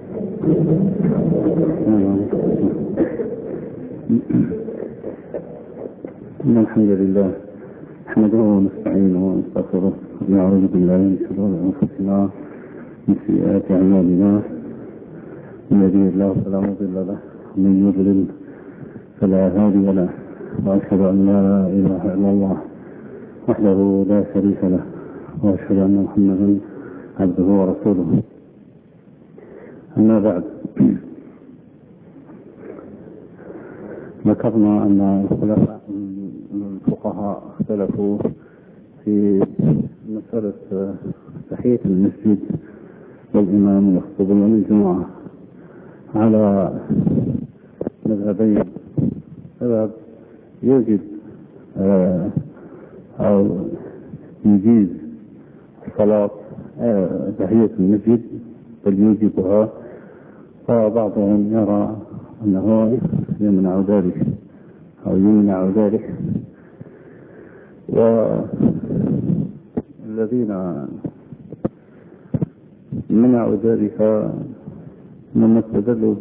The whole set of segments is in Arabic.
إن الحمد لله نحمده ونستعينه ونستغفره ونعوذ بالله من شرور أنفسنا ومن سيئات أعمالنا، من يهده الله فلا مضل له ومن يضلل فلا هادي له، وأشهد أن لا إله إلا الله وحده لا شريك له، وأشهد أن محمدا عبده ورسوله. أما بعد، ذكرنا أن الفقهاء اختلفوا في مسألة تحية المسجد والإمام يخطب يوم الجمعة على مذهبين. سبب يوجد أو يجيز الصلاة تحية المسجد بل يوجبها، وبعضهم يرى أنه يمنع ذلك أو يمنع ذلك، والذين منعوا ذلك من استدلوا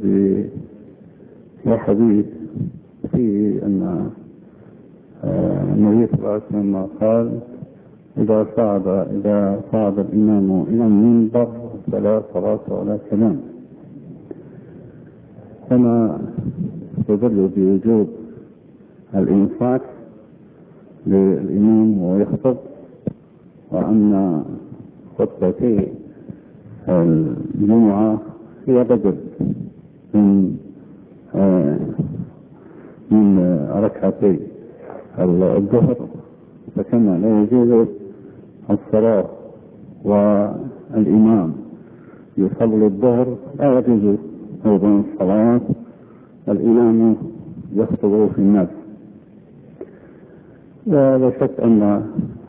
بحديث فيه أن النبي صلى الله عليه وسلم قال: إذا صعد الإمام إلى المنبر فلا صلاة ولا كلام. كما استدلوا بوجوب الإنصات للإمام ويخطب، وأن خطبتي الجمعة هي بدل من ركعتي الظهر، فكما لا يجوز الصلاة والإمام يصلي الظهر لا يجوز أيضا الصلاة الإمام يخطب في الناس. ولا شك أن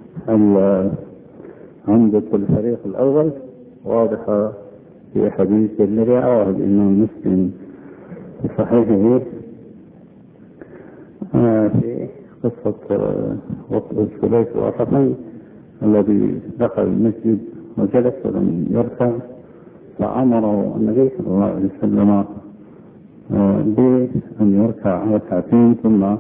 عمدة الفريق الأول واضحة في حديث الذي رواه الإمام مسلم في صحيحه في قصة الثلاث والرقم الذي دخل المسجد وجلس ولم يركع، فأمره النبي صلى الله عليه وسلم بأن يركع ركعتين، ثم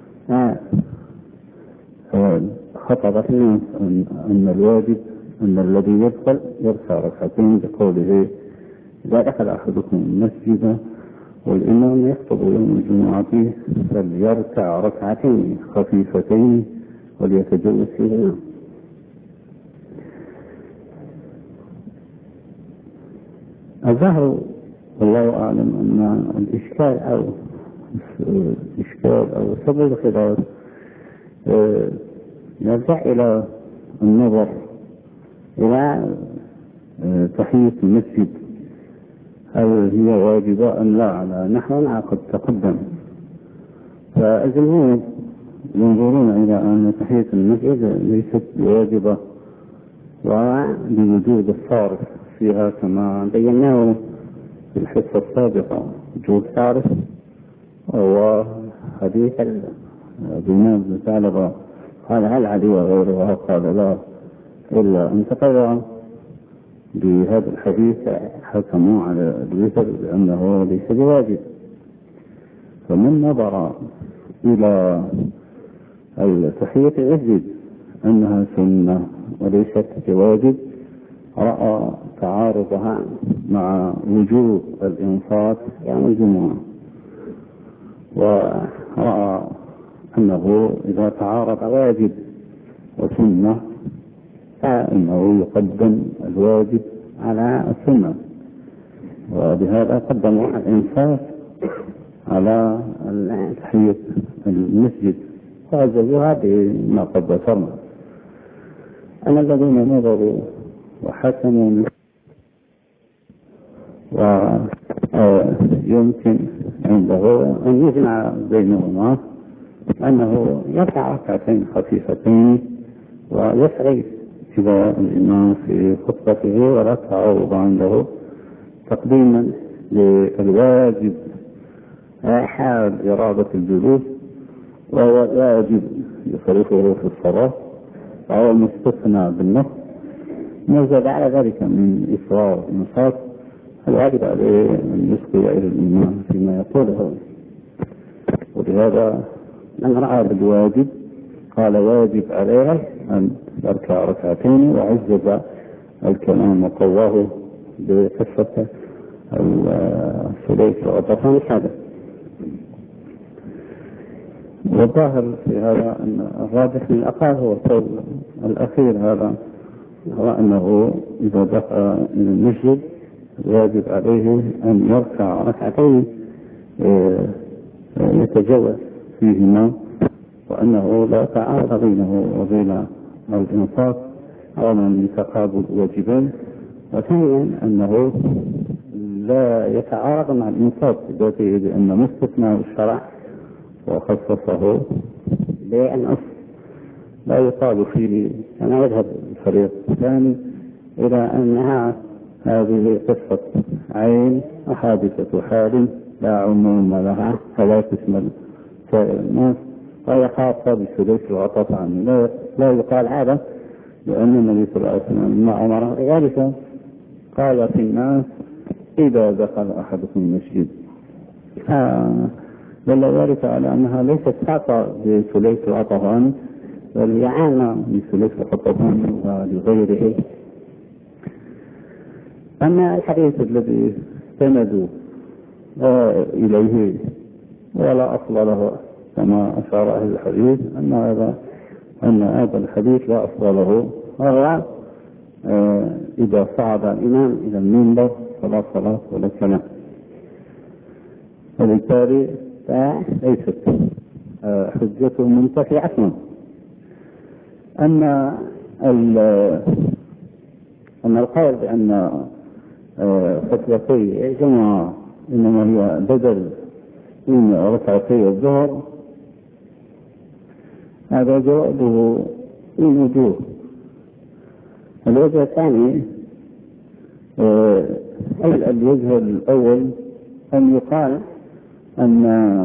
خطب في الناس أن الواجب أن الذي يدخل يركع ركعتين، بقوله: إذا دخل أحدكم المسجد والإمام يخطب يوم الجمعة فليركع ركعتين خفيفتين وليتجوز فيهما. الظاهر والله أعلم أن الإشكال أو سبب الخلاف يرجع إلى النظر إلى تحية المسجد، هل هي واجبة أم لا، على نحو قد تقدم. فالجمهور ينظرون إلى أن تحية المسجد ليست واجبة، ولوجود الصارف فيها كما بيناه في الحصة السابقة. وجود صارف وهو حديث الإمام بن ثعلبة قال: هل علي وغيرها؟ قال: لا، إلا أن تقرأ بهذا الحديث حكموا على الوتر بأنه ليس بواجب. فمن نظر إلى تحية المسجد أنها سنة وليست بواجب، رأى تعارضها مع وجوب الإنصات يوم الجمعة، ورأى أنه إذا تعارض واجب وسنة فإنه يقدم الواجب على السنة، وبهذا قدموا الإنصات على تحية المسجد، وعززوها بما قد ذكرنا. أما الذين نظروا وحكموا ويمكن عنده أن يجمع بينهما، أنه يركع ركعتين خفيفتين ويسعي إلى الإمام في خطبته، ولا تعارض عنده تقديما للواجب حال إرادة الجلوس، وهو واجب يصرفه في الصلاة، وهو المستثنى بالنص. نزل على ذلك من إصرار الإنصات الواجب عليه أن يسقي إلى الإمام فيما يقوله. ولهذا من رأى بالواجب قال واجب عليه أن يركع ركعتين، وعزز الكلام وقواه بقصة السليك وغطفان هذا. والظاهر في هذا أن الراجح من الأقوال هو القول الأخير هذا، هو أنه إذا دخل إلى المسجد واجب عليه أن يركع ركعتين يتجوز فيهما، وأنه لا تعارض بينه وبين الإنصاف أو من تقابل واجبين. وثانيا أنه لا يتعارض مع الإنصاف بذاته، لأن مستثنى الشرع وخصصه بالنص لا يقال فيه كما يذهب الفريق الثاني إلى أنها هذه قصة عين وحادثة حال لا عموم لها فلا تشمل سائر الناس، وهي خاصة بسلوك العطف عنه. لا يقال هذا، لأن النبي صلى الله عليه وسلم ما أمر بذلك قال في الناس إذا دخل أحدكم المسجد، دل ذلك على أنها ليست خاصة بسلوك العطف عنه، بل هي عامة بسلوك العطف عنه ولغيره. أما الحديث الذي استندوا إليه ولا أصل له كما أشار أهل الحديث أن هذا الحديث لا أصل له، وهو إذا صعد الإمام إلى المنبر فلا صلاة ولا كلام، وبالتالي ليست حجته منتفية أصلا. أما القول بأن خطبتي الجمعة إنما هي بدل من ركعتي الظهر، هذا جوابه من وجوه. الوجه الثاني الوجه الأول أن يقال أن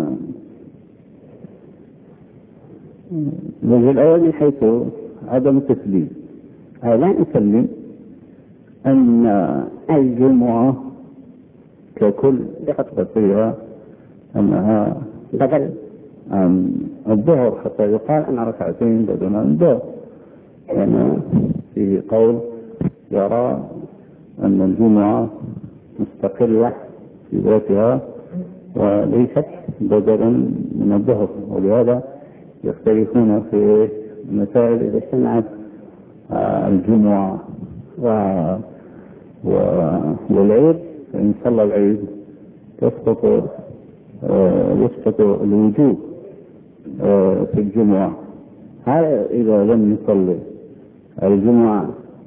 الوجه الأول من حيث عدم التسليم، لا نسلم أن الجمعة ككل بخطبتها أنها بدل عن الظهر، حتى يقال أن ركعتين بدل عن الظهر، يعني في قول يرى أن الجمعة مستقلة في ذاتها وليست بدلا من الظهر، ولهذا يختلفون في المسائل إذا اجتمعت الجمعة والعيد، فإن صلى العيد يسقط الوجوب في الجمعة. هذا إذا لم يصلي الجمعة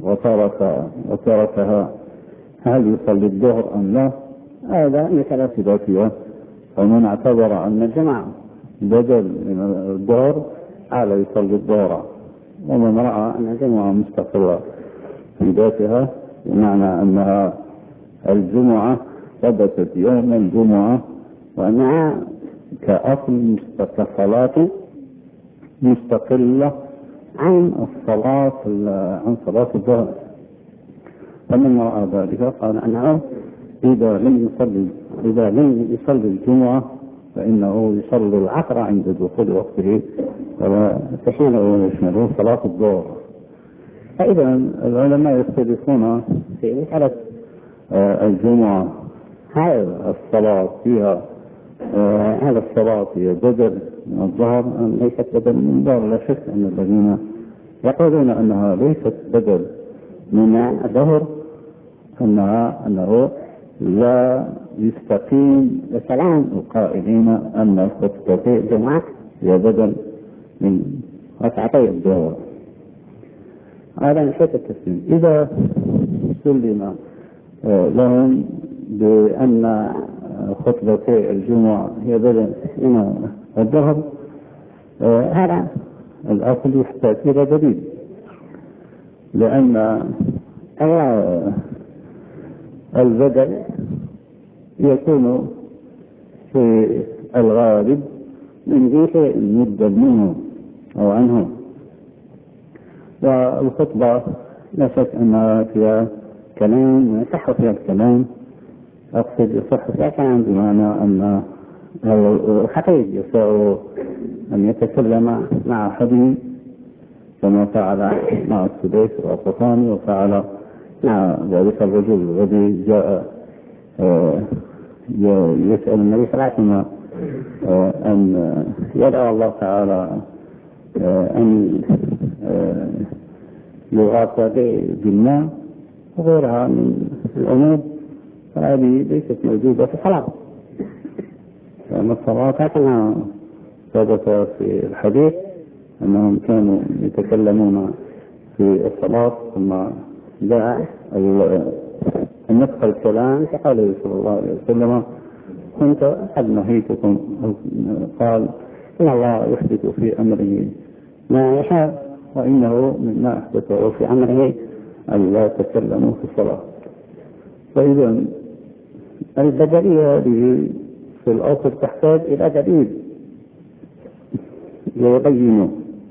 وتركها هل يصلي الظهر أم لا؟ هذا مثل في ذاتها. فمن اعتبر أن الجمعة بدل من الظهر على يصلي الظهر، ومن رأى أن الجمعة مستقلة في ذاتها بمعنى أنها الجمعة ثبتت يوم الجمعة وأنها كأصل كصلاة مستقلة عن صلاة الظهر. فمن رأى ذلك قال أنه إذا لم يصلي الجمعة فإنه يصلي العصر عند دخول وقته، فحين يشمله صلاة الظهر. فإذا العلماء يختلفون في مسألة الجمعة، هذا الصلاة هي بدل من الظهر أم ليست بدل من الظهر؟ لا شك أن الذين يقولون أنها ليست بدل من الظهر أنه لا يستقيم بكلام القائلين أن خطبتي الجمعة هي بدل من ركعتي الظهر. هذا من حيث التسليم. إذا سلم لهم بأن خطبتي الجمعة هي بدل من الظهر، هذا الأصل يحتاج إلى دليل، لأن البدل يكون في الغالب من ذي المبدل منه أو عنه، والخطبة لا شك أنها فيها كلام ويصح فيها الكلام، أقصد يصح ساكنا بمعنى أن الخطيب يسع أن يتكلم مع حد كما فعل مع السديس والقطاني وفعل مع ذلك الرجل الذي جاء يسأل النبي صلى الله عليه وسلم أن يدعو الله تعالى أن يغاث بالماء وغيرها من الأمور، فهذه ليست موجودة في الصلاة. لأن الصلاة كما ثبت في الحديث أنهم كانوا يتكلمون في الصلاة ثم جاء النسخ الكلام فقال صلى الله عليه وسلم كنت قد نهيتكم، قال إن الله يحدث في أمره ما يشاء وإنه مما أحدثه في أمره أن لا تكلموا في الصلاة. فإذا البدلية هذه في الأصل تحتاج إلى دليل يبين،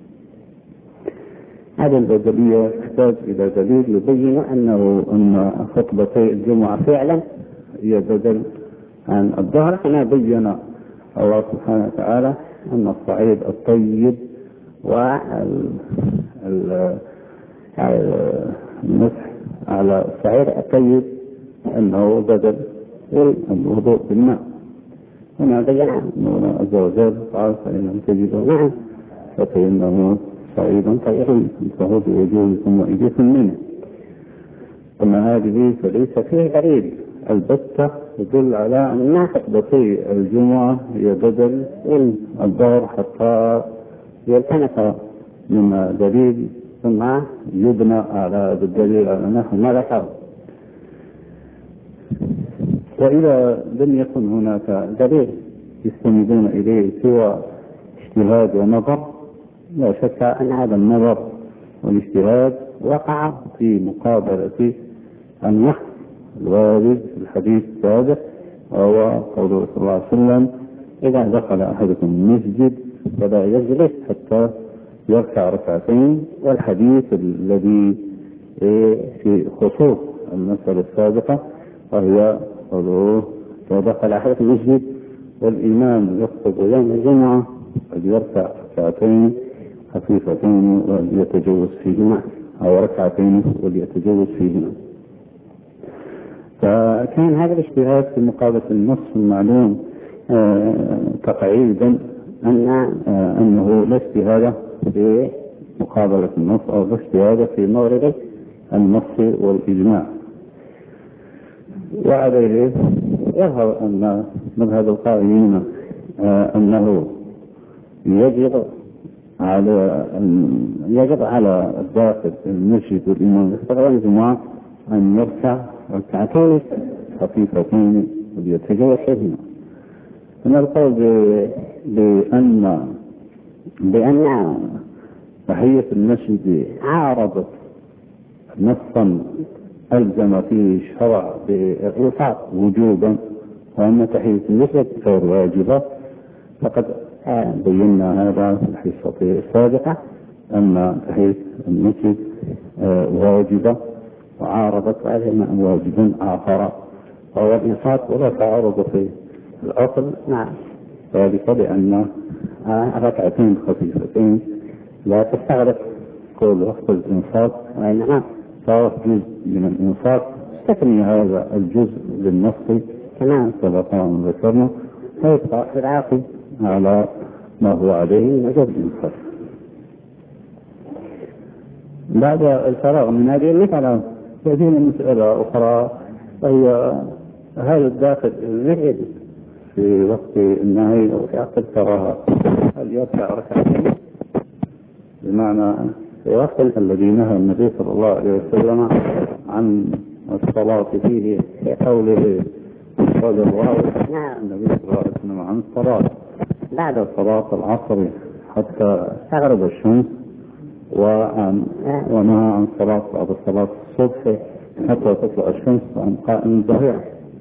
هذه البدلية تحتاج إلى دليل يبين أن خطبتي الجمعة فعلا هي بدل عن الظهر، كما بين الله سبحانه وتعالى أن الصعيد الطيب والمسح على الصعيد الطيب أنه بدل الوضوء بالماء. هنا بين أنه عز وجل قال فإن لم تجدوا معه فإنه صعيد طيب فهو بوجوهكم وإيديكم منه. أما هذه فليس فيه دليل البتة يدل على أن خطبتي الجمعة هي بدل الظهر حتى يلتنك من دليل ثم يبنى على الدليل على نحو ما ذكر. وإذا لم يكن هناك دليل يستندون إليه سوى اجتهاد ونظر، لا شك أن هذا النظر والاجتهاد وقع في مقابلة النص الوارد في الحديث السابق، وهو قوله صلى الله عليه وسلم إذا دخل أحدكم المسجد فلا يجلس حتى يركع ركعتين، والحديث الذي في خصوص المسألة السابقة وهي قوله إذا دخل أحدكم المسجد والإمام يخطب يوم الجمعة فليركع ركعتين خفيفتين وليتجوز فيهما، أو ركعتين وليتجوز فيهما. فكان هذا الاجتهاد في مقابلة النص المعلوم تقعيدا أنه لا اجتهاد في مقابلة النص أو لا اجتهاد في مورد النص والإجماع. وعليه يظهر أن مذهب القائلين أنه يجب على الداخل المسجد والإمام يصلي الجمعة أن يركع ركعتين خفيفتين وليتجوز فيهما. من القول بأن تحية المسجد عارضت نصا ألزم فيه الشرع بالإنفاق وجوبا، وأن تحية المسجد غير واجبة، فقد بينا هذا في الحصة السابقة أن تحية المسجد واجبة وعارضت علينا واجبا آخر وهو الإنفاق، ولا تعارض في الأصل مع ذلك لأن ركعتين خفيفتين لا تستغرق كل وقت الإنفاق، وإنما صارت جزء من الإنفاق تكمي هذا الجزء للنص كما سبق أن ذكرنا، ويبقى في العاقل على ما هو عليه من وجب الإنفاق. بعد الفراغ من هذه المسألة تأتينا مسألة أخرى، وهي هل الداخل المسجد في وقت النهي أو في وقت الكراهة هل يركع ركعتين؟ بمعنى في وقت الذي نهى النبي صلى الله عليه وسلم عن الصلاة فيه في قوله قال الله النبي صلى الله عليه وسلم عن الصلاة بعد صلاة العصر حتى تغرب الشمس، ونهى عن صلاة بعد صلاة الصبح حتى تطلع الشمس عن قائم الظهيرة.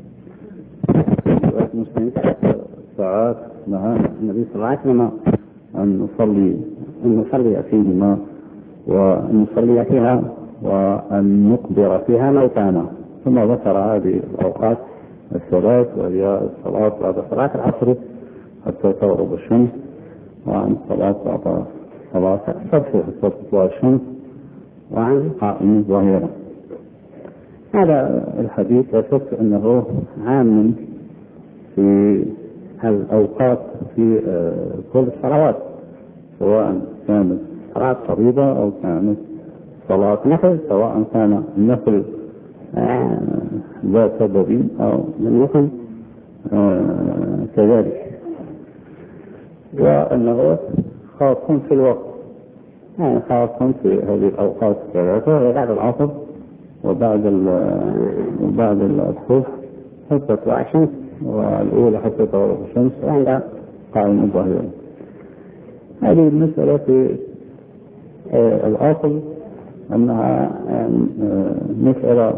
مسلم 3 ساعات نهى النبي صلى الله عليه وسلم أن نصلي فيهما وأن نصلي فيها وأن نقبر فيها موتانا، ثم ذكر هذه الأوقات الثلاث، وهي الصلاة بعد صلاة العصر حتى تغرب الشمس، وعن صلاة بعد صلاة الصبح حتى تطلع الشمس، وعن قائم ظاهرة. هذا الحديث لا شك أنه عام في الأوقات في كل الصلوات، سواء كانت صلاة فريضة أو كانت صلاة نفل، سواء كان النفل لا سبب أو لم يكن كذلك، وأنه خاص في الوقت، يعني خاص في هذه الأوقات الثلاثة، بعد العصر وبعد الصبح حتى تطلع الشمس، والأولى حتى تغرب الشمس، وعند قائم الظهيرة. هذه المسألة في الأصل أنها مسألة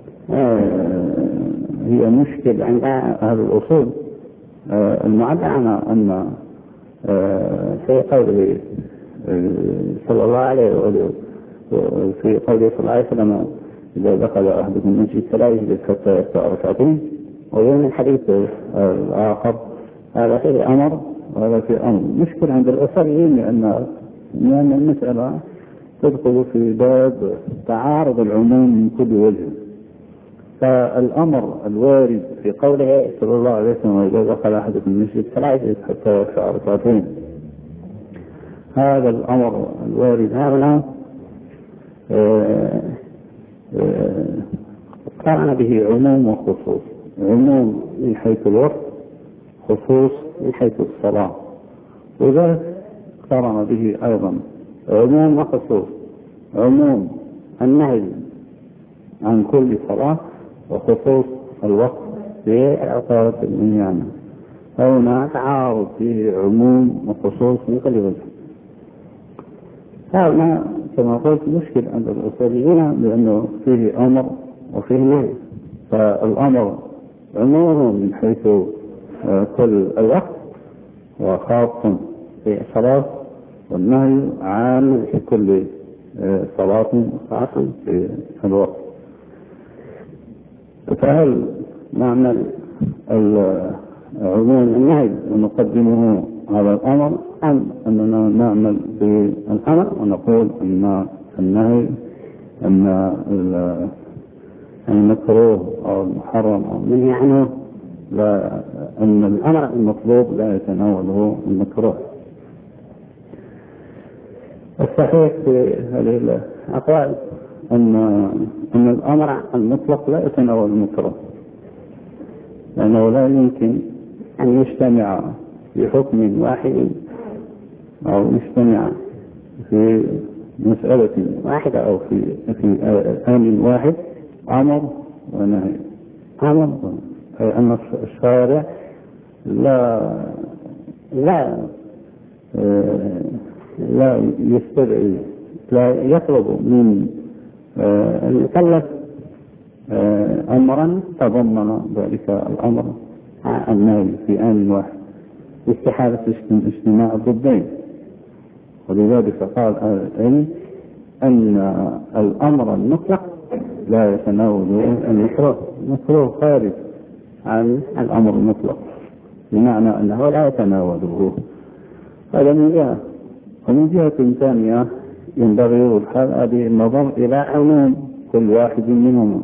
هي مشكلة عند أهل الأصول، المعبر عنها أن في قوله صلى الله عليه وسلم، في قوله صلى الله عليه وسلم إذا دخل أحدكم المسجد فلا يجلس حتى يركع ركعتين، ويوم الحديث الآخر هذا فيه أمر وهذا فيه أمر. مشكلة عند الأصوليين لأن المسألة تدخل في باب تعارض العموم من كل وجه. فالأمر الوارد في قوله صلى الله عليه وسلم إذا دخل أحدكم المسجد فلا يجلس حتى يركع ركعتين، هذا الأمر الوارد هذا قرن به عموم وخصوص، عموم من حيث الوقت، خصوص من حيث الصلاة، وذلك قرن به أيضا عموم وخصوص، عموم النهي عن كل صلاة وخصوص الوقت في الأوقات المنهي عنها. هنا تعارض فيه عموم وخصوص من كل وجه. هنا كما قلت مشكل عند الأصوليين لأنه فيه أمر وفيه نهي، فالأمر عموم من حيث كل الوقت وخاص في الصلاة، والنهي عام في كل صلاة خاص في الوقت. فهل نعمل عموم النهي ونقدمه على الأمر، أم أننا نعمل بالأمر ونقول أن النهي أن المكروه أو المحرم أو المنهي عنه لا، أن الأمر المطلوب لا يتناوله المكروه؟ الصحيح في هذه الأقوال أن الأمر المطلق لا يتناول المكروه، لأنه لا يمكن أن يجتمع في حكم واحد أو يجتمع في مسألة واحدة أو في آن واحد أمر ونهي. أمر أي أن الشارع لا يستدعي، لا يطلب من المكلف أمرا تضمن ذلك الأمر النهي في آن واحد، استحالة اجتماع الضدين. ولذلك قال العلم أن الأمر المطلق لا يتناول المكروه، المكروه خارج عن الأمر المطلق، بمعنى أنه لا يتناوله. هذا من جهة. ومن جهة ثانية ينبغي هذه النظر إلى عموم كل واحد منهما.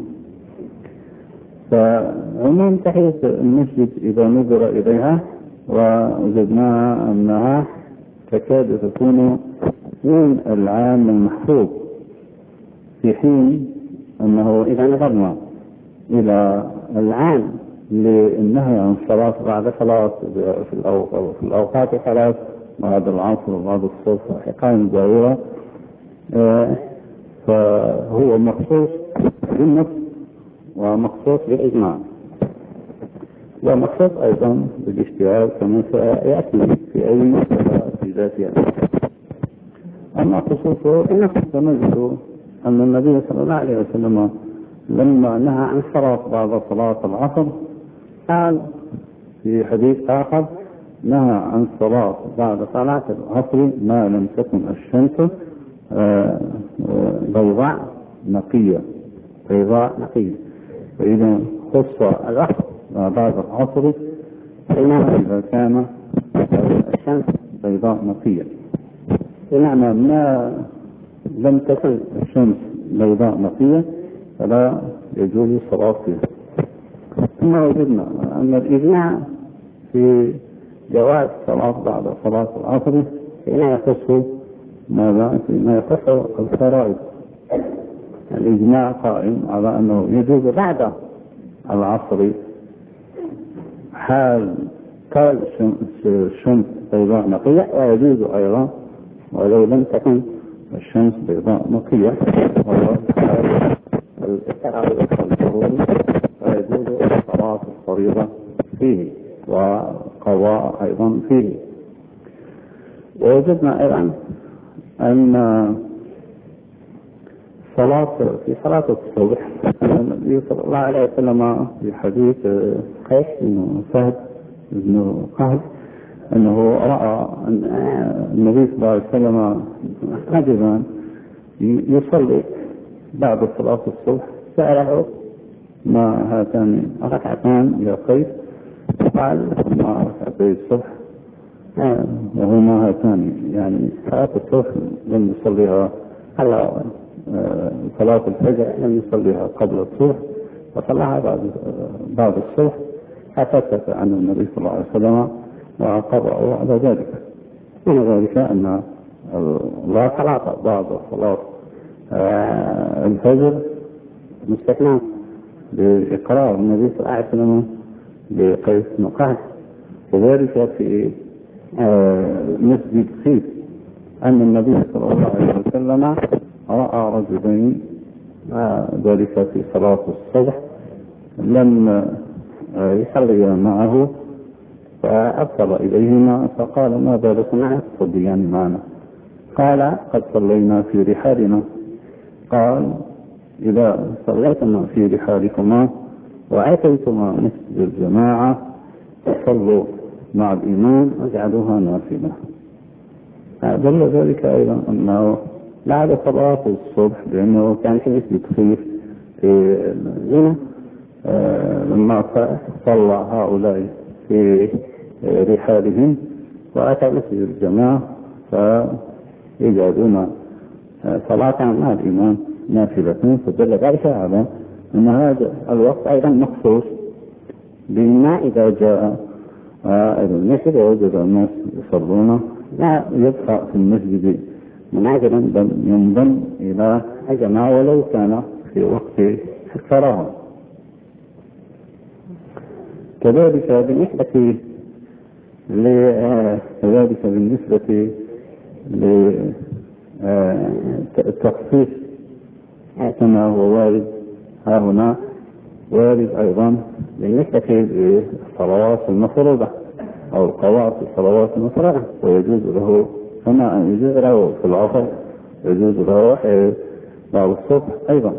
فعموم تحية المسجد إذا نظر إليها ووجدناها أنها تكاد تكون من العام المحفوظ، في حين أنه إذا نظرنا إلى العام للنهي عن الصلاة بعد صلاة في الأوقات الثلاث بعد العصر وبعد الصبح وحقائم ظاهرة، فهو مخصوص بالنص ومخصوص بالإجماع ومخصوص أيضا بالاجتهاد كما سيأتي في أي مسألة في ذاتها. أما خصوصه فنجد أن النبي صلى الله عليه وسلم لما نهى عن الصلاة بعد صلاة العصر قال في حديث آخر نهى عن الصلاة بعد صلاة العصر ما لم تكن الشمس بيضاء نقية. فإذا خص الوقت بعد العصر إذا كان الشمس بيضاء نقية، بمعنى ما لم تكن الشمس بيضاء نقية فلا يجوز الصلاة فيها. ثم وجدنا أن الإجماع في جواز الصلاة بعد صلاة العصر فيما يخص ماذا؟ فيما يخص الفرائض. الإجماع قائم على أنه يجوز بعد العصر حال كان الشمس بيضاء نقية، ويجوز أيضا ولو لم تكن الشمس بيضاء نقية وهو حال الإسراء والخروج، فيجوز صلاة الفريضة فيه وقضاء أيضا فيه. ووجدنا أيضا أن في صلاة الصبح النبي صلى الله عليه وسلم في حديث قيس بن سهل بن قهل أنه رأى أن النبي صلى الله عليه وسلم رجلا يصلي بعد صلاة الصبح، سأله ما هاتان ركعتان يا قيس؟ قال ما ركعتي الصبح وهما هاتان، يعني صلاة الصبح لم يصليها على صلاة الفجر لم يصليها قبل الصبح وصلىها بعد الصبح، فسكت عن النبي صلى الله عليه وسلم وقرأوا على ذلك. من ذلك أن لا صلاة بعد صلاة الفجر مستثنى بإقرار النبي صلى الله عليه وسلم بقيس بن قهل. وذلك في مسجد خيف أن النبي صلى الله عليه وسلم رأى رجلين ذلك في صلاة الصبح لم يصلي معه، فأرسل إليهما فقال ما بالكما تصليان معنا؟ قال قد صلينا في رحالنا. قال إذا صليتما في رحالكما وأتيتما مسجد الجماعة فصلوا مع الإمام واجعلوها نافلة. دل ذلك أيضا أنه بعد صلاة الصبح، لأنه كان في مسجد خيف في المدينة، لما صلى هؤلاء في رحالهم وأتى مسجد الجماعة فيجعلون صلاة مع الإمام نافلة. فدل ذلك على أن هذا الوقت أيضا مخصوص، بما إذا جاء المسجد ووجد الناس يصلون لا يبقى في المسجد منعزلا بل ينضم إلى الجماعة ولو كان في وقت الكراهة. كذلك بالنسبة للتخصيص كما هو وارد ها هنا، وارد أيضا بالنسبة للصلوات المفروضة أو القواعد في الصلوات المفروضة، ويجوز له كما يجوز له في العصر يجوز له بعد الصبح أيضا.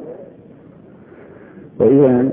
وإذا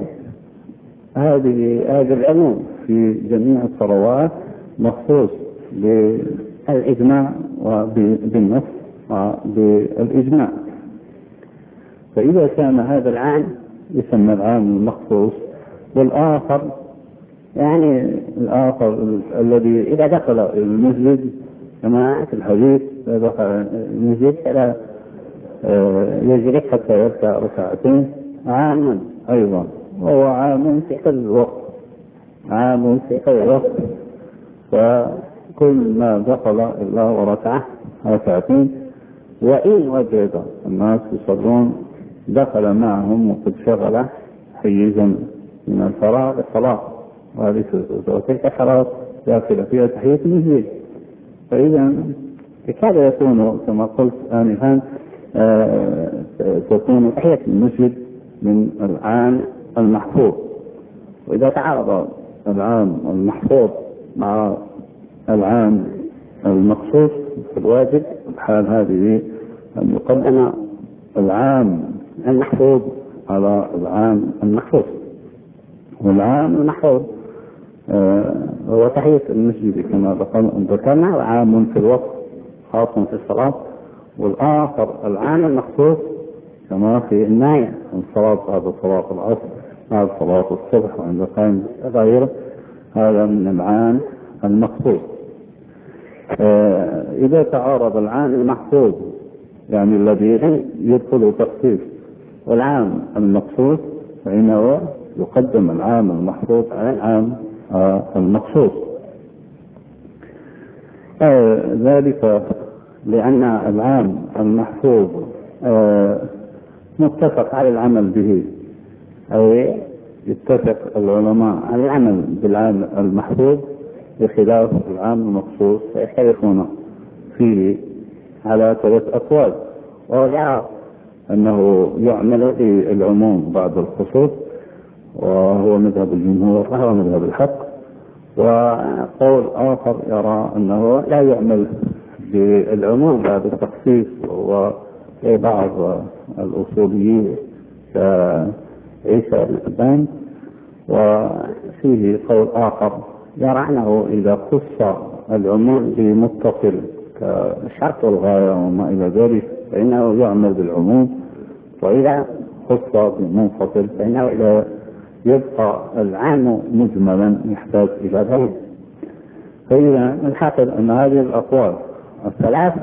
هذا العموم في جميع الصلوات مخصوص بالإجماع وبالنص وبالإجماع. فإذا كان هذا العام يسمى العام المخصوص، والآخر يعني الآخر الذي إذا دخل المسجد كما في الحديث دخل المسجد فلا يجلس حتى يركع ركعتين، عام أيضا وهو عام في كل وقت، عام في كل وقت. فكل ما دخل إلا وركعه ركعتين، وإن وجد الناس يصلون دخل معهم وقد شغل حيزا من الفراغ الصلاة، وتلك الصلاة داخل فيها تحية المسجد. فإذا بكذا يكون كما قلت آنفا تكون تحية المسجد من العام المحفوظ. وإذا تعارض العام المحفوظ مع العام المخصوص في الواجب الحال هذه أن يقدم العام المحفوظ على العام المحفوظ. والعام المحفوظ هو تحية المسجد كما ذكرنا، وعام في الوقت خاص في الصلاة. والآخر العام المخصوص كما في النهي عن الصلاة بعد صلاة العصر بعد صلاة الصبح وعند قائم غيره، هذا من العام المخصوص. إذا تعارض العام المحفوظ يعني الذي يدخل تخصيص والعام المخصوص، فإنه يقدم العام المحفوظ على العام المخصوص. ذلك لأن العام المحفوظ متفق على العمل به، أي يتفق العلماء على العمل بالعام المحفوظ بخلاف العام المخصوص، فيختلفون فيه على 3 أقوال. وهو أنه يعمل بالعموم بعد الخصوص، وهو مذهب الجمهور وهو مذهب الحق. وقول آخر يرى أنه لا يعمل بالعموم بعد التخصيص، وبعض الأصوليين كعيسى الأبان. وفيه قول آخر يرى أنه إذا خص العموم بمتصل كشرط الغاية وما إلى ذلك فإنه يعمل بالعموم، وإذا خص بمنفصل فإنه يبقى العام مجملا يحتاج إلى ذلك. فإذا نلاحظ أن هذه الأقوال الثلاث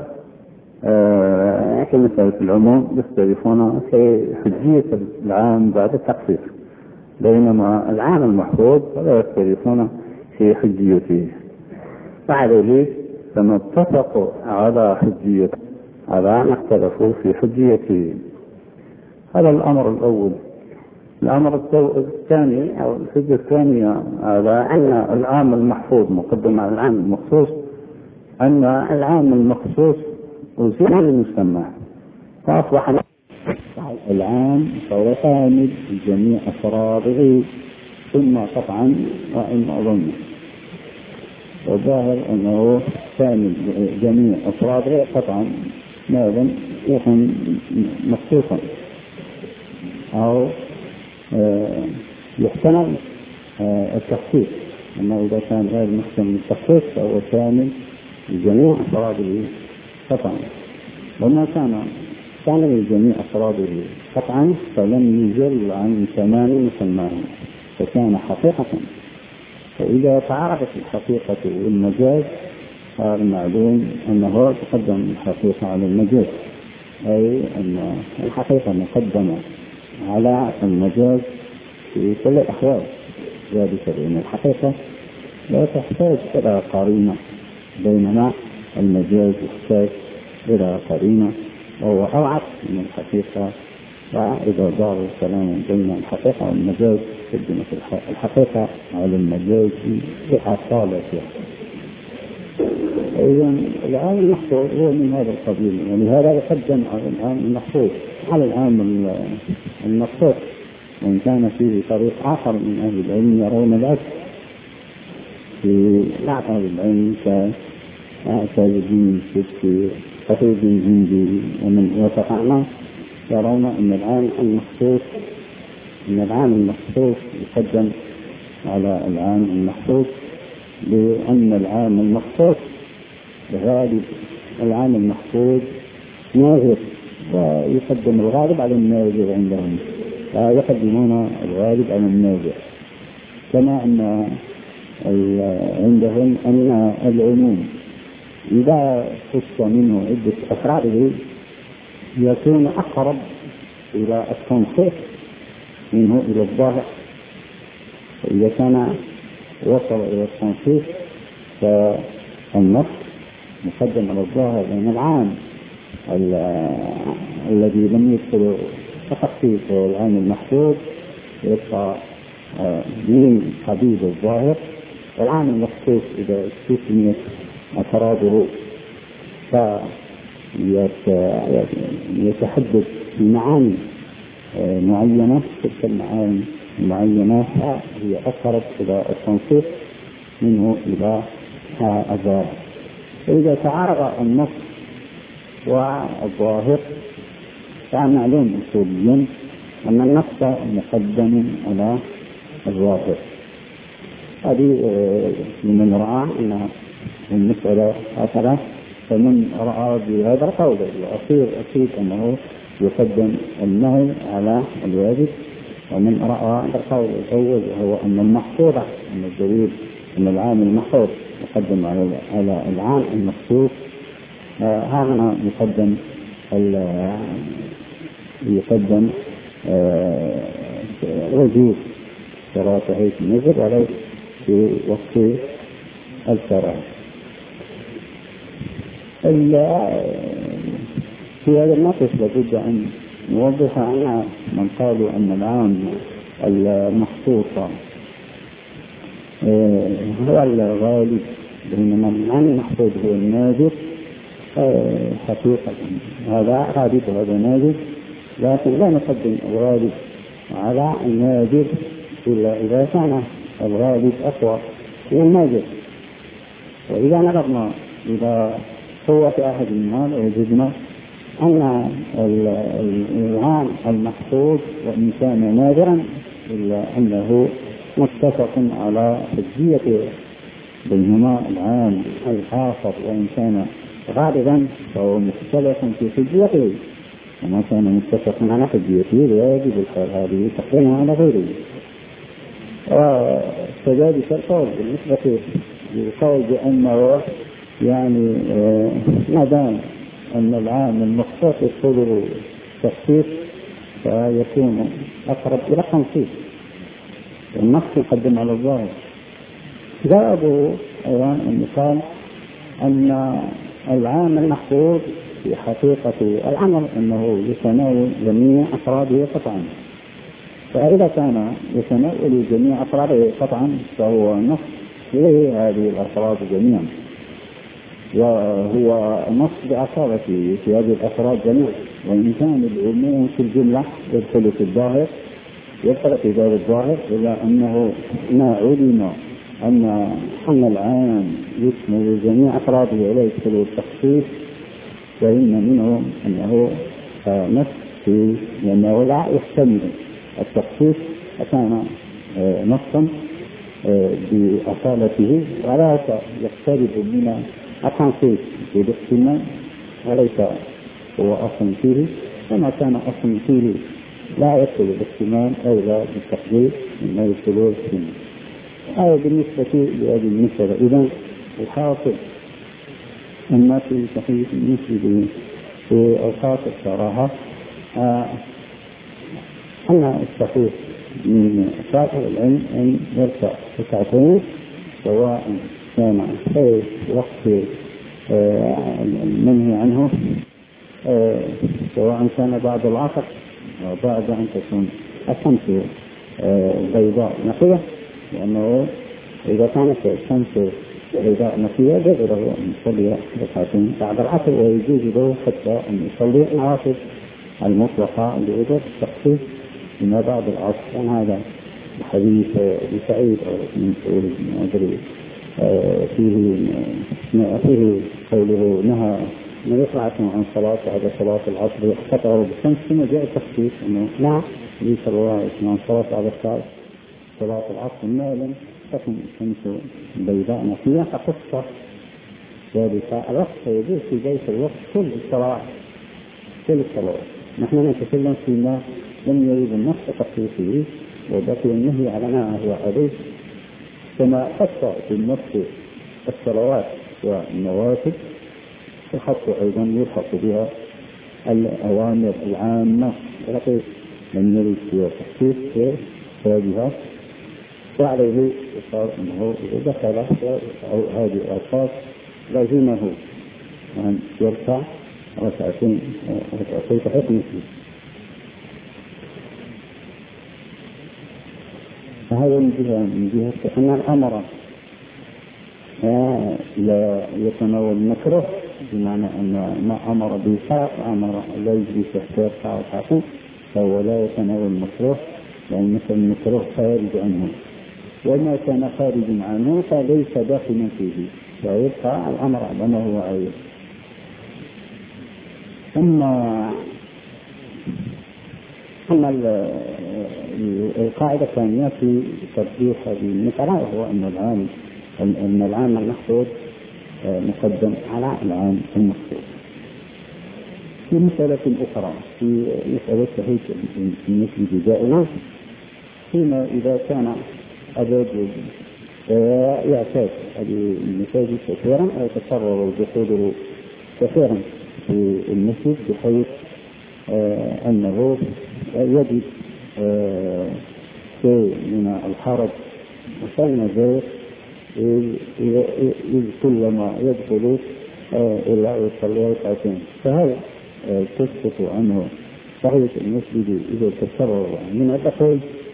في مسألة العموم يختلفون في حجية العام بعد التخصيص، بينما العام المحفوظ فلا يختلفون في حجيته. وعليه فما اتفقوا على حجيته على ما اختلفوا في حجيته. هذا الأمر الأول. الأمر الثاني أو الحجة الثانية على أن العام المحفوظ مقدم على العام المخصوص، أن العام المخصوص أزيل المسمى فأصبح العام فهو شامل جميع أفراده إما قطعا وإما ضمنا. والظاهر أنه شامل جميع أفراده قطعا ما لم يكن مخصوصا، أو يحتمل التخصيص. أما إذا كان غير محتمل التخصيص فهو شامل لجميع أفراده قطعا. وما كان شامل لجميع أفراده قطعا فلم يجل عن تمام مسماه فكان حقيقة. فإذا تعارضت الحقيقة والمجاز فالمعلوم أنه تقدم الحقيقة على المجاز، أي أن الحقيقة مقدمة على المجاز في كل الأحوال، ذلك لأن الحقيقة لا تحتاج إلى قرينة، بينما المجاز يحتاج إلى قرينة وهو أوعى من الحقيقة. وإذا دار الكلام بين الحقيقة والمجاز قدمت الحقيقة على المجاز بأصالته. إذا العام المحفوظ هو من هذا القبيل، ولهذا يقدم على العام المحفوظ على العام المخصوص، وإن كان فيه طريق آخر من أهل العلم يرون العكس. في بعض أهل العلم كالدين الشركي خطيب الجندي ومن وتقعنا يرون أن العام المخصوص يقدم على العام المخصوص، لأن العام المخصوص غالب العام المحفوظ ناظر، ويقدم الغالب على الناظر عندهم، ويقدمون الغالب على الناظر. كما أن عندهم أن العموم إذا خص منه عدة أفراد يكون أقرب إلى التنصيص منه إلى الظاهر. فإذا كان وصل إلى التنصيص فالنص مقدم على الظاهر، لأن العام الذي لم يدخل تخصيص العام المحفوظ يبقى من قبيل الظاهر، والعام المخصوص إذا استثنيت أفراده فيتحدث في معاني معينة، تلك المعاني المعينة هي أقرب إلى التنصيص منه إلى الظاهر. فإذا تعارض النص والظاهر فمعلوم أصوليا أن النص مقدم على الظاهر. هذه لمن رأى أن المسألة هكذا، فمن رأى بهذا القول الأخير أكيد أنه يقدم النهي على الواجب، ومن رأى القول الأول وهو أن المحفوظة أن الدليل أن العام المحفوظ يقدم على العام المخصوص. هنا يقدم وجوب صلاة عيد النذر وليس في وقت الفرائض. في هذا النقص لابد أن نوضح أن من قالوا أن العام المخصوص هو الغالب بينما العام المحفوظ هو النادر، حقيقة هذا غالب وهذا نادر، لكن لا نقدم الغالب على النادر إلا إذا كان الغالب أقوى من النادر. وإذا نظرنا إلى قوة أحدهما وجدنا أن العام المحفوظ وإن كان نادرا إلا أنه متفق على حجيته، بينما العام الآخر وإن كان غالبا فهو مختلف في حجيته، وما كان متفقا على حجيته لا يجب هذه تقديمه على غيره. وكذلك القول بالنسبة للقول بأنه يعني ما دام أن العام المختص يصدر تخصيص فيكون أقرب إلى تنصيص، والنص يقدم على الظاهر. جاءوا أيضا أن يقال أن العام المحفوظ في حقيقة الأمر أنه يتناول جميع أفراده قطعا، فإذا كان يتناول جميع أفراده قطعا فهو نص إليه هذه الأفراد جميعا، وهو نص بأصالته في هذه الأفراد جميعا. وإن كان العموم في الجملة يدخل في الظاهر يدخل في باب الظاهر، إلا أنه ما علم أن العام يشمل جميع أفراده ولا يدخل التخصيص، فإن منهم أنه نص في لأنه لا يحتمل التخصيص، فكان نصا بأصالته ولا يقترب من التنصيص بالاحتمال وليس هو أصل فيه، وما كان أصل فيه لا يدخل الاحتمال أو لا بالتقدير مما يدخل الاحتمال. هذا بالنسبة لهذه المسألة. إذن الحاصل أن في صحيح المسلم في أوقات الصراحة أن الصحيح من صاحب العلم أن يرفع ركعتين سواء كان في وقت المنهي عنه، سواء كان بعد العصر أو بعد أن تكون الشمس بيضاء نقية، لأنه إذا كانت الشمس بيضاء نقية جاز له أن يصلي ركعتين بعد العصر، ويجوز له حتى أن يصلي العصر المطلقة لوجود التخصيص فيما بعد العصر. كان هذا الحديث لسعيد من سعود بن أدري فيه قوله نهى من يقرأ عن صلاة بعد صلاة العصر يقطع بالشمس، ثم جاء التخصيص أنه نعم ليس الرواية عن صلاة بعد صلاة العصر ما لم تكن الشمس بيضاء نقية فقصة ذلك الوقت، فيجوز في ذلك الوقت كل الصلاة. نحن نتكلم فيما لم يريد النص تخصيصه وبقي النهي على ما هو عليه، كما خص في النص الصلوات والنوافل فخص أيضا يلحق بها الأوامر العامة التي لم يريد فيها تخصيص في هذه، وعليه يقال أنه إذا دخل هذه الأوقات لازمه أن يرفع ركعتين كحكم فيه. فهذا من جهة أن الأمر لا يتناول المكروه، بمعنى أن ما أمر بالفعل أمر لا يجري تحت ركعتين فهو لا يتناول المكروه، لأن مثل المكروه خارج عنه، وما كان خارج عنه فليس داخلا فيه، فيبقى الأمر على ما هو عليه. أما القاعدة الثانية في ترجيح هذه المسألة هو أن العام المحفوظ مقدم على العام المخصوص. في مسألة أخرى في مسألة صحيح المسلم جزائنا فيما إذا كان أبد يعتاد المساجد كثيرا أو يتكرر دخوله كثيرا في المسجد بحيث أنه يجد شيء من الحرج وفين ذلك كلما يدخل إلا يصلي ركعتين، فهل تسقط عنه تحية المسجد إذا تكرر من الدخول؟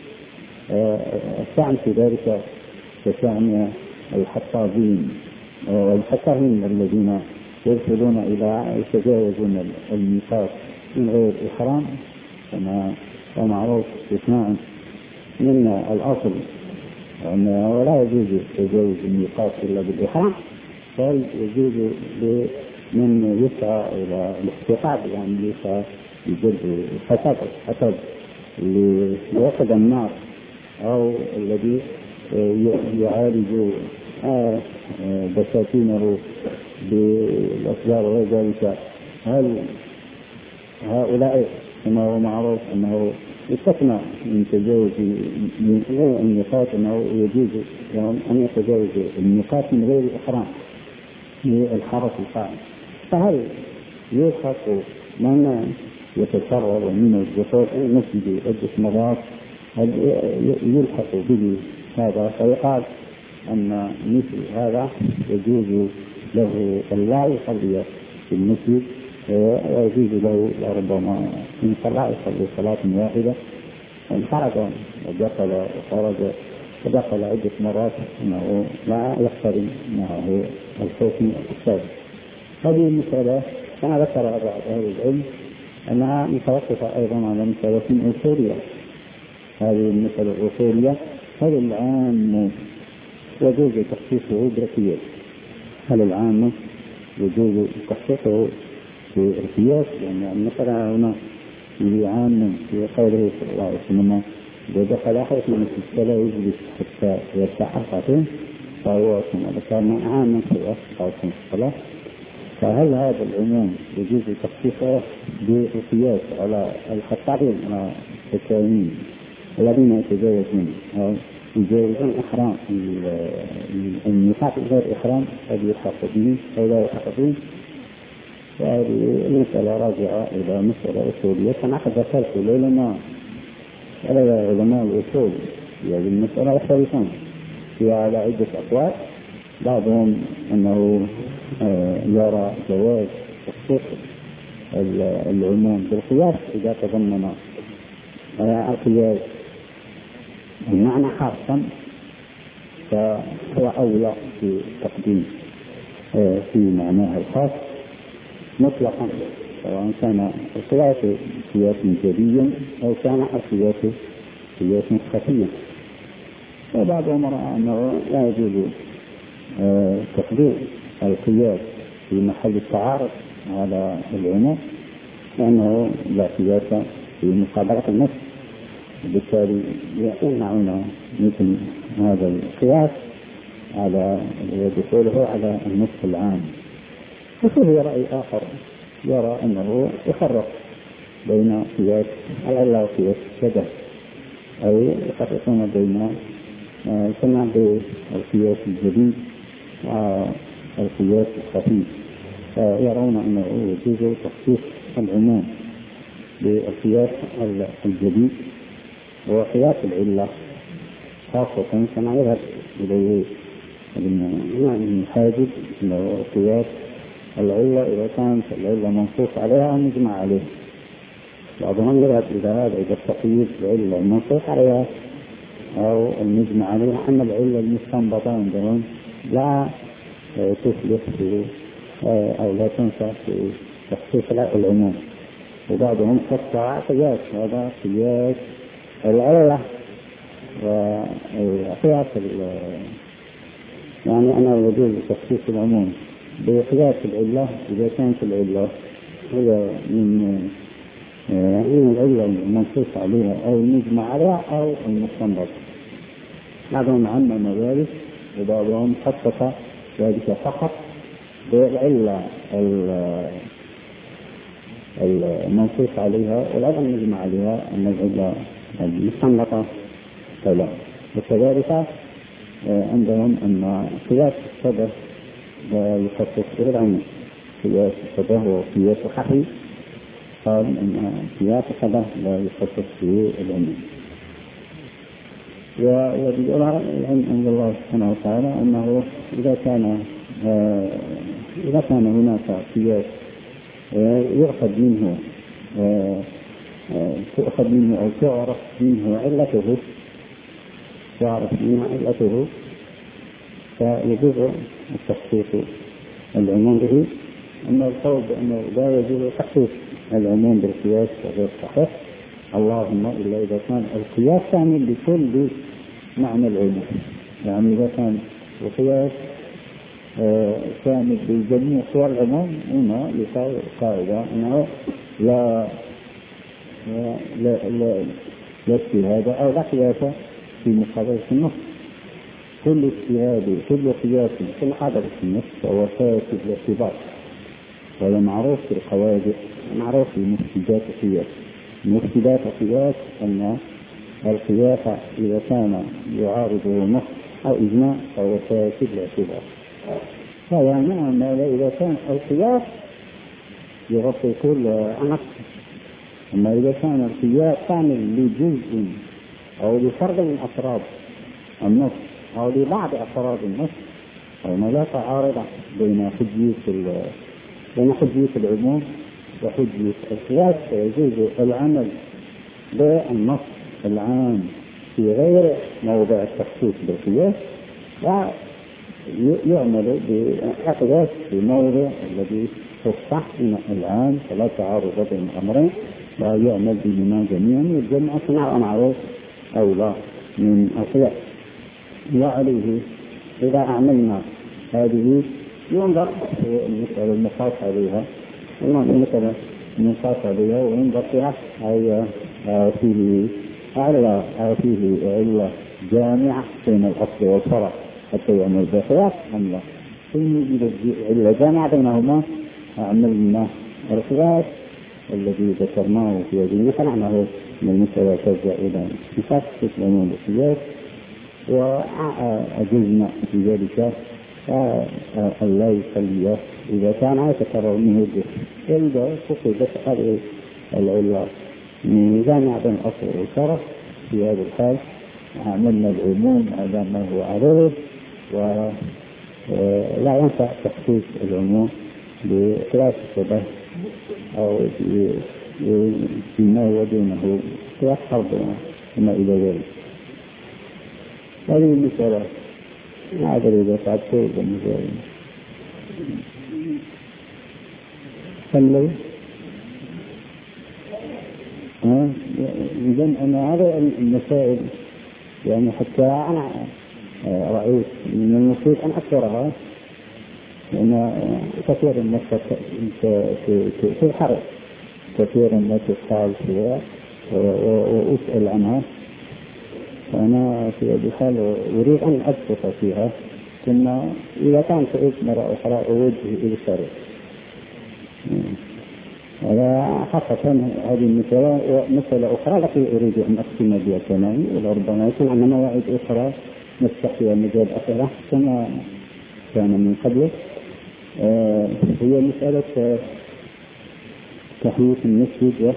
الشأن في ذلك كشأن الحطابين والحكاهين الذين يدخلون إلى يتجاوزون الميقات من غير إحرام، كما معروف استثناء من الأصل أنه لا يجوز تجاوز الميقات إلا بالإحرام، بل يجوز من يسعى إلى الاحتقاب، يعني يسعى بجلب الحطب اللي يوقد النار أو الذي يعالج بساتينه بالأسباب وغير ذلك. هل هؤلاء كما هو معروف أنه يستثنى من تجاوز الميقات، أنه يجوز أن يتجاوز الميقات من غير إحرام للحرس القائم، فهل يلحق من يتكرر من الدخول المسجد عدة مرات هل يلحق به هذا؟ فيقال أن مثل هذا يجوز له أن لا يصلي في المسجد، ويجوز له ربما إن صلى يصلي صلاة واحدة، وإن خرج ودخل وخرج ودخل عدة مرات أنه لا يحترم معه الحكم الثابت. هذه المسألة كما ذكر بعض أهل العلم أنها متوقفة أيضا على مسألة أصولية. هذه المسألة الأصولية هل العام يجوز تخصيصه بالقياس؟ هل العام يجوز تخصيصه بالقياس؟ يعني المسألة هنا عام في قوله صلى الله عليه وسلم إذا دخل أحد في المسجد فلا يجلس حتى يركع ركعتين، فهو كما ذكرنا عام في أوقات الصلاة. فهل هذا العموم يجوز تخصيصه بالقياس على الخطابين على التكاوين الذين يتجاوزون أو يجاوزون إحرام الميقات غير إحرام، هل يلحق به أو لا يلحق به؟ هذه المسألة راجعة إلى مسألة أصولية كما ذكرت علماء الأصول في هذه المسألة يختلفون فيها على عدة أقوال. بعضهم أنه يرى جواز تخصيص العموم بالقياس إذا تضمن القياس المعنى خاصا، فهو أولى في تقديم في معناه الخاص مطلقا، سواء كان القياس قياس جديا أو كان القياس قياس خفيا. وبعضهم رأى أنه لا يجوز تقديم القياس في محل التعارض على العموم، لأنه لا قياس في مقابلة النص، وبالتالي يمنعون مثل هذا القياس على دخوله على النص العام. وفيه رأي آخر يرى أنه يفرق بين قياس العلة وقياس الشبه، أي يفرقون بين كما بالقياس الجديد والقياس الخفيف، فيرون أنه يجوز تخصيص العموم بالقياس الجديد وقياس العلة خاصة كما يذهب إليه ابن حاجب أنه قياس العلة إذا كانت العلة منصوص عليها أو مجمع عليه. بعضهم يذهب إلى هذا إذا التقييد العلة المنصوص عليها أو المجمع عليها، أن العلة المستنبطة عندهم لا تفلح في أو لا تنفع في تخصيص العموم. وبعضهم خص قياس، هذا قياس العلة وقياس يعني أنا يجوز تخصيص العموم بقياس العلة إذا كانت العلة هي من العلة المنصوص عليها أو المجمع عليها أو المستنبط. بعضهم عمم ذلك وبعضهم خصص ذلك فقط بالعلة المنصوص عليها والعلة المجمع عليها، أن العلة المستنبطة لا. وكذلك عندهم أن قياس الشبه لا يخصص به العموم. قياس الشبه وقياس الحقي قال أن قياس الشبه لا يخصص به العموم. وبيقول عند الله سبحانه وتعالى أنه إذا كان هناك قياس يؤخذ منه أو تعرف منه علته فيجوز التخصيص العموم به. أما القول بأنه لا يجوز تخصيص العموم بالقياس غير صحيح، اللهم إلا إذا كان القياس شامل لكل معنى العموم. يعني إذا كان القياس شامل لجميع صور العموم هنا يقال قاعدة أنه لا اجتهاد أو لا قياس في مقابلة النص. كل اجتهاد كل قياس في مقابلة النص فهو فاسد الاعتبار، وهذا معروف في القواعد، معروف في مفسدات القياس. مفسدات القياس أن القياس إذا كان يعارضه نص أو إجماع فهو فاسد الاعتبار. فيعني أن إذا كان القياس يغطي كل نص، أما إذا كان القياس كامل لجزء أو لفرد من أفراد النص أو لبعض أفراد النص فإنه لا تعارض بين حجية العموم وحجية القياس، فيجوز العمل بالنص العام في غير موضع التخصيص بالقياس، ويعمل بالقياس في موضع الذي تصح العام فلا تعارض بين الأمرين، ويعمل بهما جميعا والجمع صنع معروف أولى من القياس. وعليه إذا أعملنا هذه ينظر في المسألة المقاس عليها، وينظر فيها فيه علة جامعة بين الأصل والفرع حتى يعمل بقياس أم لا. فإن علة جامعة بينهما عملنا القياس الذي ذكرناه في هذه المسألة أنه من المسألة ترجع إلى مخصص العموم بالقياس، وأجزنا في ذلك ألا يخليه إذا كان يتكرر منه الجزء، وإذا فقدت هذه العلة من جامعة بين الأصل والفرع في هذا الحال عملنا العموم على ما هو عليه، ولا ينفع تخصيص العموم بقياس الشبه أو فيما هو دونه قياس فرض وما إلى ذلك. هذه المسألة ما أدري إذا تعبتوا بالمسألة إذن أنا هذا المسائل يعني حتى أنا رأيت من المفروض أن أكثرها، لأن كثير الناس في الحرب كثير الناس تقال فيها وأسأل عنها، فأنا في هذه الحال أريد أن أبسط فيها، ثم إذا كان سئلت مرة أخرى أوجه إلى الشرع. خاصة هذه مسألة أخرى التي أريد أن أختم بها كلامي، ولربما يكون عندنا مواعيد أخرى نفتح فيها مجال أخرى كما كان من قبل. هي مسألة تحييط المسجد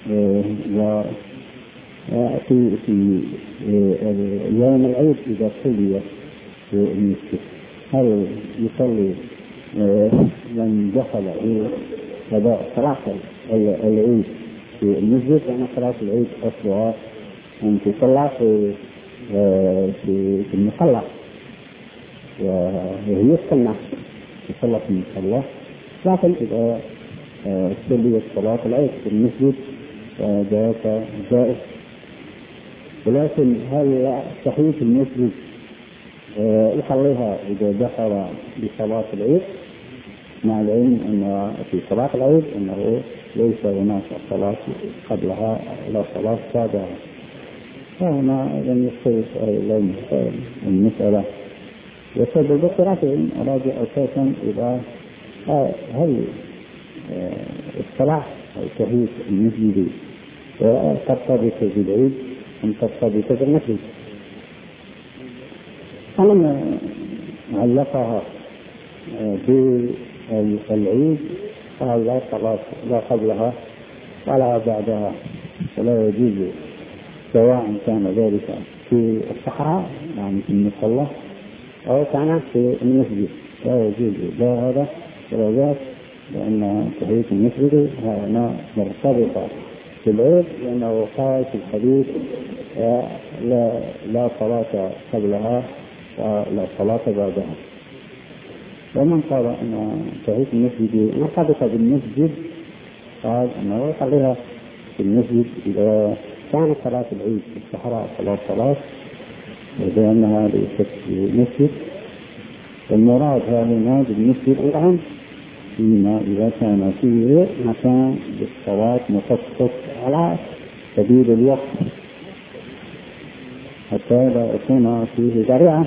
في يوم العيد إذا صلي في المسجد هل يصلي من دخل صلاة العيد في المسجد؟ لأن صلاة العيد أصلها أن تصلى في المصلى، وهي السنة تصلى في المصلى، لكن إذا صليت صلاة العيد في المسجد فذاك جائز. ولكن هل تحية المسجد يصليها إذا دخل بصلاة العيد، مع العلم أن في صلاة العيد أنه ليس هناك صلاة قبلها ولا صلاة بعدها، فهنا لم يختلف المسألة. وسبب الدكتوراه راجع أساسا إلى هل الصلاة أو تحية المسجد ترتبط بالعيد أم ترتبط بالمسجد؟ فمن علقها بالعيد قال لا صلاة لا قبلها ولا بعدها، ولا يجوز سواء كان ذلك في الصحراء يعني في المصلى أو كان في المسجد، لا يجوز لا هذا ولا ذاك، لأن تحية المسجد هنا مرتبطة بالعيد، لأنه قال في الحديث لا صلاة قبلها ولا صلاة بعدها. ومن قال أن تحية المسجد مرتبطة بالمسجد قال أنه يصليها في المسجد إذا كانت صلاة العيد في الصحراء صلاة لأنها ليست في المسجد. المراد هنا بالمسجد الآن فيما إذا كان فيه مكان للصلاة مخصص على سبيل الوقت، حتى لا يكون فيه ذريعة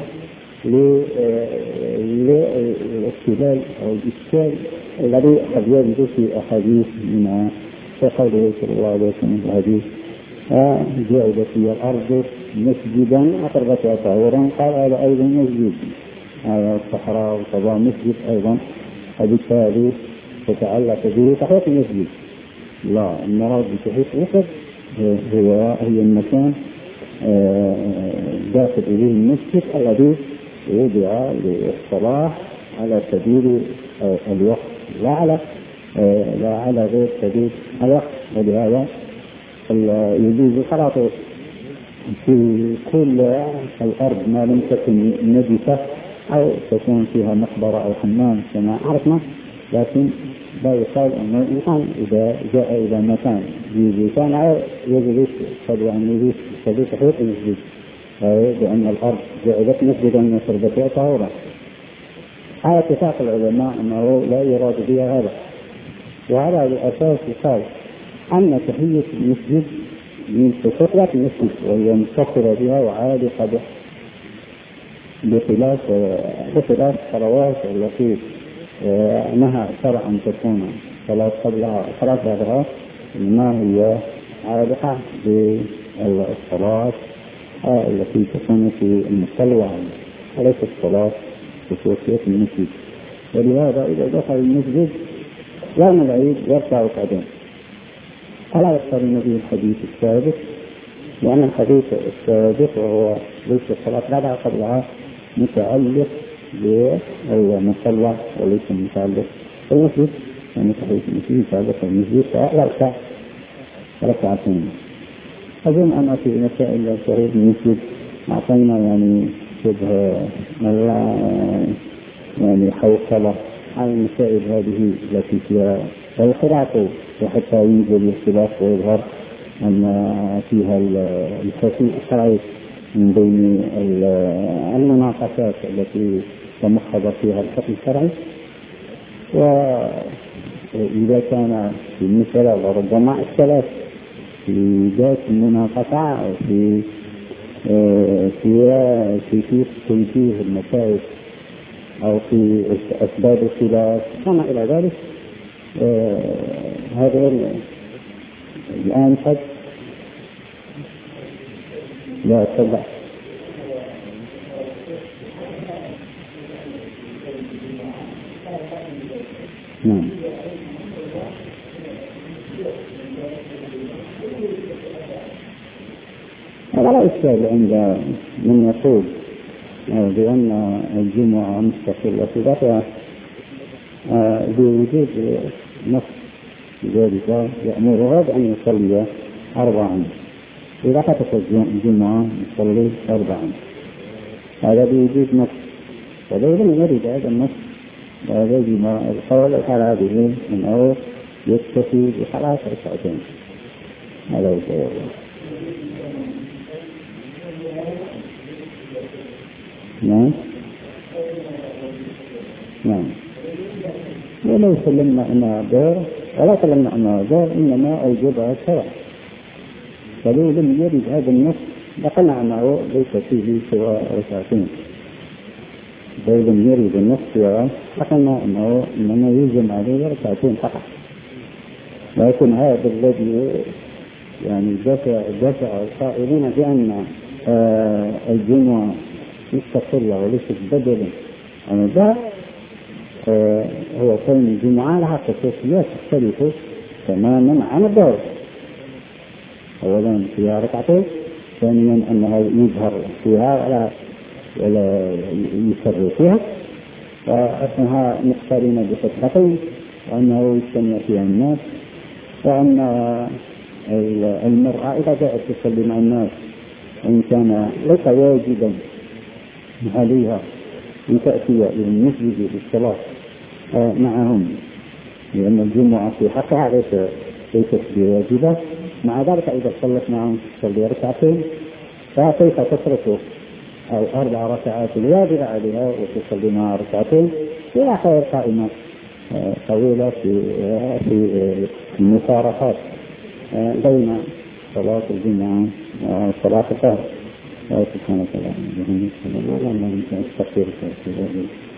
للاختلال أو الإشكال الذي قد يجد في أحاديث من قوله صلى الله عليه وسلم في الحديث جعلت لي الأرض مسجدا وتربتها طهورا، قال هذا أيضا مسجد، هذا الصحراء وطبعا مسجد أيضا، وبالتالي تتعلق به تحية المسجد. لا، المراد بتحية المسجد هي المكان داخل إليه المسجد الذي وضع للصلاة على سبيل الوقت، لا على غير سبيل الوقت. ولهذا يجوز صلاة في كل الأرض ما لم تكن نجسة أو تكون فيها مقبرة أو حمام كما عرفنا، لكن لا يقال أن الإنسان إذا جاء إلى مكان كان يجلس يجلس تحية المسجد، لأن الأرض جعلت مسجدا وتربتها طهورا. على اتفاق العلماء أنه لا يراد بها هذا، وعلى الأساس يقال أن تحية المسجد من خصوصيات المسجد وهي متصلة بها وعالقة به، بخلاف الصلوات التي نهى شرعا أن تكون صلاة قبلها صلاة بعدها، ما هي عالقة بالصلاة التي تكون في المصلى وليس الصلاة في خصوصيات المسجد. ولهذا إذا دخل المسجد يوم العيد يرفع قدمه، فلا يقترن به الحديث السابق، لأن الحديث السابق وهو ليس الصلاة بعدها قبلها متعلق بالمصلى وليس متعلق بالمسجد، يعني تحية المسجد متعلق بالمسجد فيرفع ركعتين. أظن أن في مسائل تحية المسجد أعطينا يعني شبه يعني حوصلة على المسائل هذه التي فيها الخلاف، وحتى ينزل الاختلاف ويظهر أن فيها الخفي الشرعي من بين المناقشات التي تمخض فيها الحكم الشرعي. وإذا كان في المسألة وربما اختلف في ذات المناقشة في تنفيذ المسائل أو في أسباب الخلاف وما إلى ذلك، هذا الآن قد لا تبع. نعم. هذا لا إشكال عند من يقول بأن الجمعة مستقلة في ذاتها بوجود نص ذلك يأمرها بأن يصلي 4. إذا فاتت الجمعة يصلي 4، هذا بوجود نص. فإذا لم يرد هذا النص لا يجب القول على هذه أنه يكتفي بصلاة ركعتين. هذا هو الجواب. نعم. ولو سلمنا أنها دور ولا سلمنا أنها دور، إنما أوجبها الشرع. فلو لم يرد هذا النص لقلنا أنه ليس فيه سوى ركعتين. لو لم يرد النص لقلنا أنه إنما يلزم عليه ركعتين فقط. لكن هذا الذي يعني دفع القائلين بأن الجمعة يستغفر الله وليس بدلا. أنا ده هو كون الجمعة لها خصوصيات تختلف تماما عن الظهر. أولا فيها ركعتين، ثانيا أنها يظهر فيها ولا يسر فيها، وأنها مقترنة بفتحتين، وأنه يجتمع فيها الناس، وأن المرأة إذا جاءت تصلي مع الناس إن كان ليس واجبا عليها أن تأتي إلى المسجد للصلاة معهم، لأن الجمعة في حقها ليست بواجبة. مع ذلك إذا صلت معهم تصلي ركعتين، فكيف تترك 4 ركعات الواجبة عليها وتصلي معها ركعتين؟ ولا خير قائمة طويلة في المفارقات بين صلاة الجمعة وصلاة الظهر. سبحانك اللهم وبحمدك، أشهد أن لا إله إلا أنت، أستغفرك وأتوب إليك.